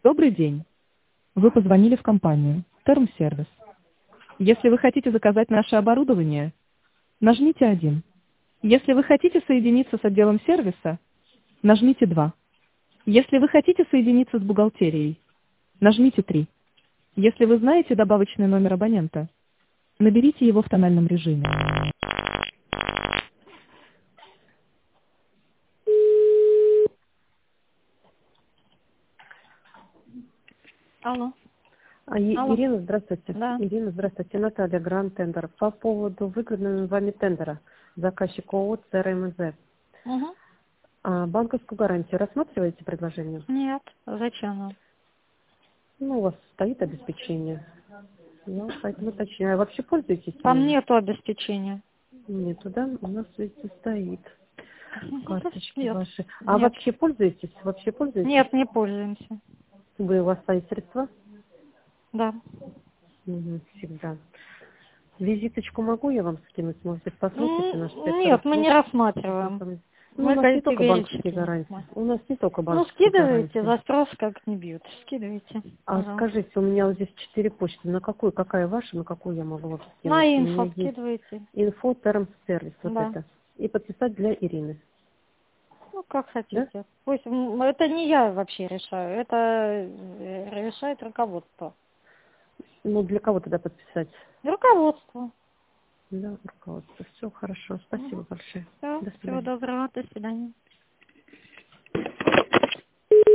Добрый день. Вы позвонили в компанию Term Service. Если вы хотите заказать наше оборудование, нажмите 1. Если вы хотите соединиться с отделом сервиса, нажмите 2. Если вы хотите соединиться с бухгалтерией, нажмите 3. Если вы знаете добавочный номер абонента, наберите его в тональном режиме. Алло. Алло. Ирина, здравствуйте. Да. Ирина, здравствуйте. Наталья, Гранд Тендер. По поводу выгодного вами тендера, заказчик ООО ЦРМЗ. Угу. Банковскую гарантию рассматриваете предложение? Нет. Зачем нам? Ну, у вас стоит обеспечение. Я поэтому уточняю. Вообще пользуетесь Там ими? нету обеспечения. Нету, да? У нас видите, стоит. Карточки Нет. ваши. А Нет. вообще пользуетесь? Вообще пользуетесь? Нет, не пользуемся. У вас стоит средства? Да. Всегда. Визиточку могу я вам скинуть? Может быть, посмотрите наш сайт? Нет, мы не рассматриваем. Ну, у Мы нас не только банковские категорически не гарантии. рассматриваем. У нас не только Ну, банковские скидывайте, гарантии. за спрос как не бьют. Скидывайте. А Пожалуйста. скажите, у меня вот здесь 4 почты. На какую, какая ваша, на какую я могу вам На скинуть? У меня инфо есть скидывайте. инфо, терм, сервис, вот Да. это. И подписать для Ирины. Ну, как Да? хотите. Пусть, это не я вообще решаю. Это решает руководство. Ну, для кого тогда подписать? Руководство. Да, руководство. Все хорошо. Спасибо большое. Все, До всего свидания. доброго, до свидания.